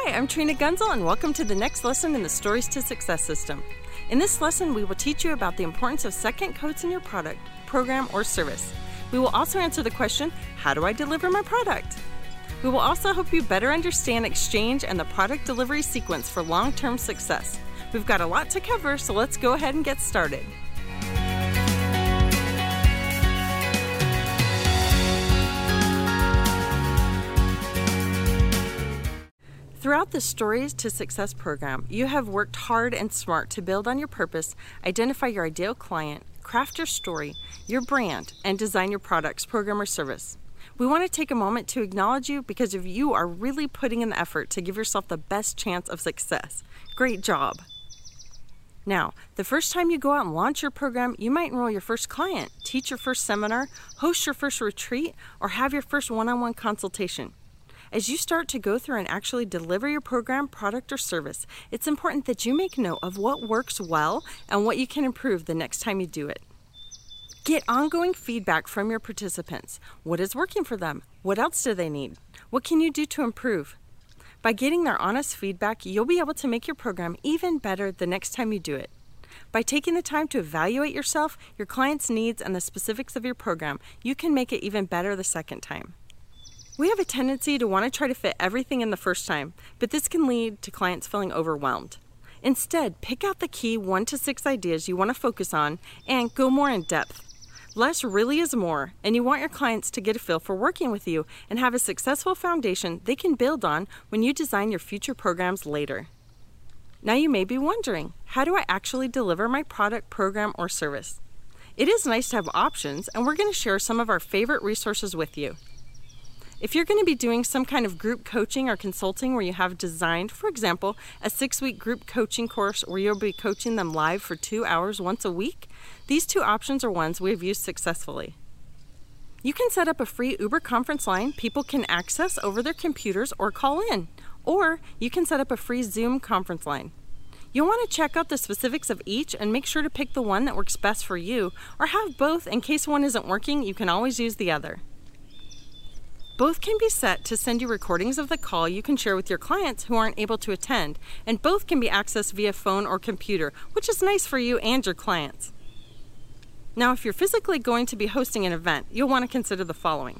Hi, I'm Trina Gunzel, and welcome to the next lesson in the Stories to Success system. In this lesson, we will teach you about the importance of second coats in your product, program, or service. We will also answer the question, how do I deliver my product? We will also help you better understand exchange and the product delivery sequence for long-term success. We've got a lot to cover, so let's go ahead and get started. Throughout the Stories to Success program, you have worked hard and smart to build on your purpose, identify your ideal client, craft your story, your brand, and design your products, program, or service. We want to take a moment to acknowledge you because you are really putting in the effort to give yourself the best chance of success. Great job! Now, the first time you go out and launch your program, you might enroll your first client, teach your first seminar, host your first retreat, or have your first one-on-one consultation. As you start to go through and actually deliver your program, product, or service, it's important that you make note of what works well and what you can improve the next time you do it. Get ongoing feedback from your participants. What is working for them? What else do they need? What can you do to improve? By getting their honest feedback, you'll be able to make your program even better the next time you do it. By taking the time to evaluate yourself, your clients' needs, and the specifics of your program, you can make it even better the second time. We have a tendency to want to try to fit everything in the first time, but this can lead to clients feeling overwhelmed. Instead, pick out the key 1 to 6 ideas you want to focus on and go more in depth. Less really is more, and you want your clients to get a feel for working with you and have a successful foundation they can build on when you design your future programs later. Now you may be wondering, how do I actually deliver my product, program, or service? It is nice to have options, and we're going to share some of our favorite resources with you. If you're going to be doing some kind of group coaching or consulting where you have designed, for example, a 6-week group coaching course where you'll be coaching them live for 2 hours once a week, these 2 options are ones we have used successfully. You can set up a free Uber conference line people can access over their computers or call in, or you can set up a free Zoom conference line. You'll want to check out the specifics of each and make sure to pick the one that works best for you, or have both in case one isn't working. You can always use the other. Both can be set to send you recordings of the call you can share with your clients who aren't able to attend, and both can be accessed via phone or computer, which is nice for you and your clients. Now, if you're physically going to be hosting an event, you'll want to consider the following.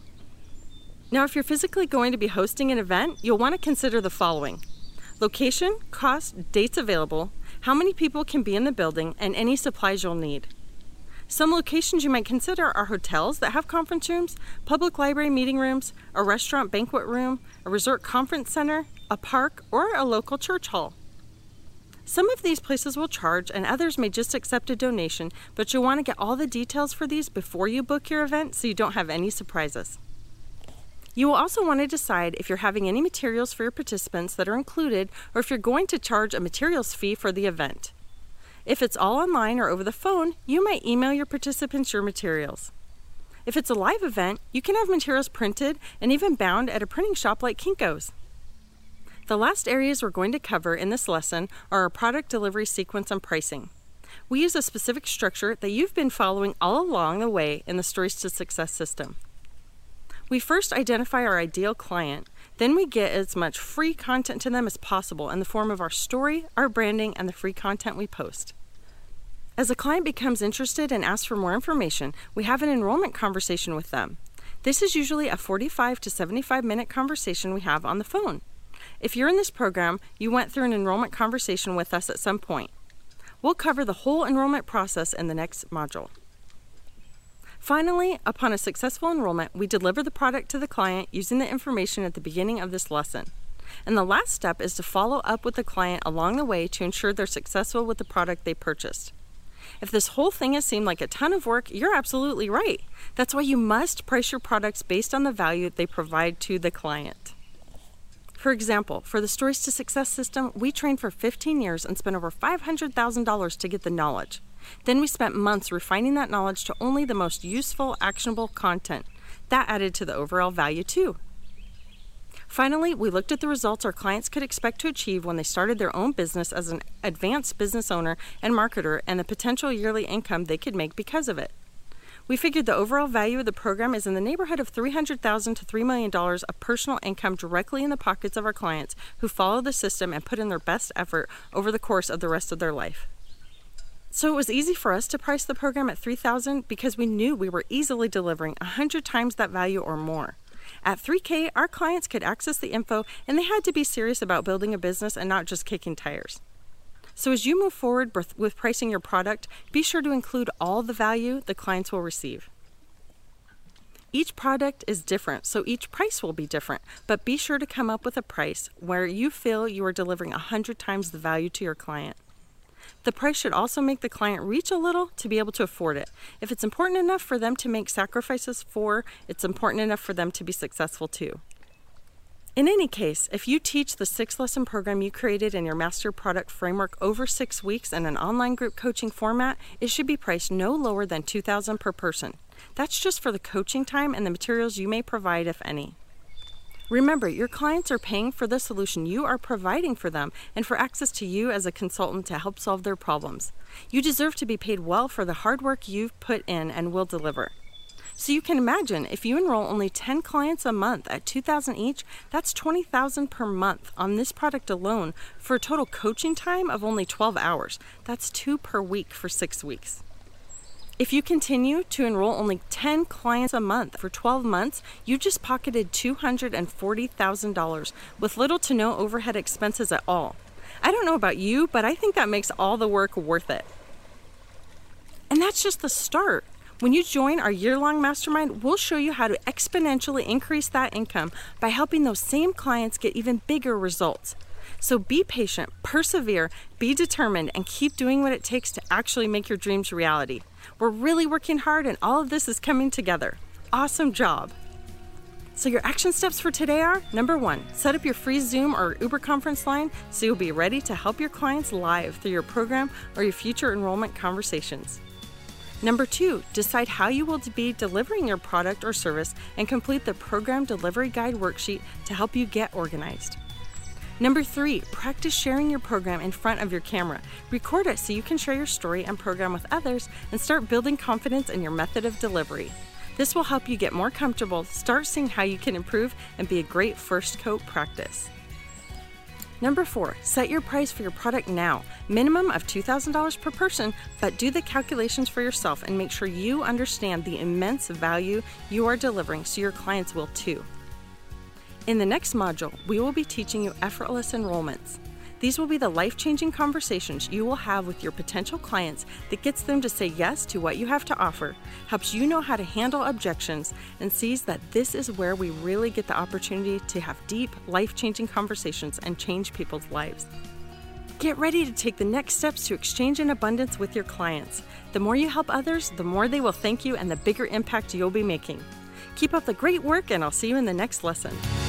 Location, cost, dates available, how many people can be in the building, and any supplies you'll need. Some locations you might consider are hotels that have conference rooms, public library meeting rooms, a restaurant banquet room, a resort conference center, a park, or a local church hall. Some of these places will charge and others may just accept a donation, but you'll want to get all the details for these before you book your event so you don't have any surprises. You will also want to decide if you're having any materials for your participants that are included or if you're going to charge a materials fee for the event. If it's all online or over the phone, you might email your participants your materials. If it's a live event, you can have materials printed and even bound at a printing shop like Kinko's. The last areas we're going to cover in this lesson are our product delivery sequence and pricing. We use a specific structure that you've been following all along the way in the Stories to Success system. We first identify our ideal client, then we get as much free content to them as possible in the form of our story, our branding, and the free content we post. As a client becomes interested and asks for more information, we have an enrollment conversation with them. This is usually a 45 to 75-minute conversation we have on the phone. If you're in this program, you went through an enrollment conversation with us at some point. We'll cover the whole enrollment process in the next module. Finally, upon a successful enrollment, we deliver the product to the client using the information at the beginning of this lesson. And the last step is to follow up with the client along the way to ensure they're successful with the product they purchased. If this whole thing has seemed like a ton of work, you're absolutely right. That's why you must price your products based on the value they provide to the client. For example, for the Stories to Success system, we trained for 15 years and spent over $500,000 to get the knowledge. Then we spent months refining that knowledge to only the most useful, actionable content. That added to the overall value too. Finally, we looked at the results our clients could expect to achieve when they started their own business as an advanced business owner and marketer and the potential yearly income they could make because of it. We figured the overall value of the program is in the neighborhood of $300,000 to $3 million of personal income directly in the pockets of our clients who follow the system and put in their best effort over the course of the rest of their life. So it was easy for us to price the program at $3,000 because we knew we were easily delivering 100 times that value or more. At $3,000, our clients could access the info and they had to be serious about building a business and not just kicking tires. So as you move forward with pricing your product, be sure to include all the value the clients will receive. Each product is different, so each price will be different, but be sure to come up with a price where you feel you are delivering 100 times the value to your client. The price should also make the client reach a little to be able to afford it. If it's important enough for them to make sacrifices for, it's important enough for them to be successful too. In any case, if you teach the 6-lesson program you created in your Master Product Framework over 6 weeks in an online group coaching format, it should be priced no lower than $2,000 per person. That's just for the coaching time and the materials you may provide, if any. Remember, your clients are paying for the solution you are providing for them and for access to you as a consultant to help solve their problems. You deserve to be paid well for the hard work you've put in and will deliver. So you can imagine, if you enroll only 10 clients a month at $2,000 each, that's $20,000 per month on this product alone for a total coaching time of only 12 hours. That's 2 per week for 6 weeks. If you continue to enroll only 10 clients a month for 12 months, you just pocketed $240,000 with little to no overhead expenses at all. I don't know about you, but I think that makes all the work worth it. And that's just the start. When you join our year-long mastermind, we'll show you how to exponentially increase that income by helping those same clients get even bigger results. So be patient, persevere, be determined, and keep doing what it takes to actually make your dreams reality. We're really working hard and all of this is coming together. Awesome job. So your action steps for today are, number 1, set up your free Zoom or Uber conference line so you'll be ready to help your clients live through your program or your future enrollment conversations. Number 2, decide how you will be delivering your product or service and complete the program delivery guide worksheet to help you get organized. Number 3, practice sharing your program in front of your camera. Record it so you can share your story and program with others and start building confidence in your method of delivery. This will help you get more comfortable, start seeing how you can improve, and be a great first coat practice. Number 4, set your price for your product now. Minimum of $2,000 per person, but do the calculations for yourself and make sure you understand the immense value you are delivering so your clients will too. In the next module, we will be teaching you effortless enrollments. These will be the life-changing conversations you will have with your potential clients that gets them to say yes to what you have to offer, helps you know how to handle objections, and sees that this is where we really get the opportunity to have deep, life-changing conversations and change people's lives. Get ready to take the next steps to exchange in abundance with your clients. The more you help others, the more they will thank you and the bigger impact you'll be making. Keep up the great work, and I'll see you in the next lesson.